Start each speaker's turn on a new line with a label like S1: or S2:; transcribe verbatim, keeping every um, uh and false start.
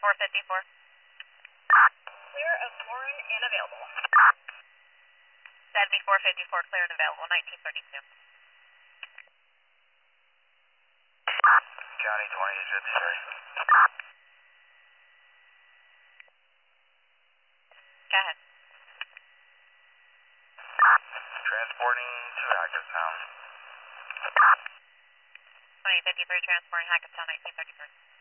S1: seventy-four fifty-four.
S2: Clear of Warren and available.
S1: seventy-four fifty-four, clear and available, nineteen thirty-two.
S3: County twenty-eight fifty-three.
S1: Go ahead.
S3: Transporting to Hackettstown.
S1: twenty fifty-three, transporting Hackettstown, nineteen thirty-three.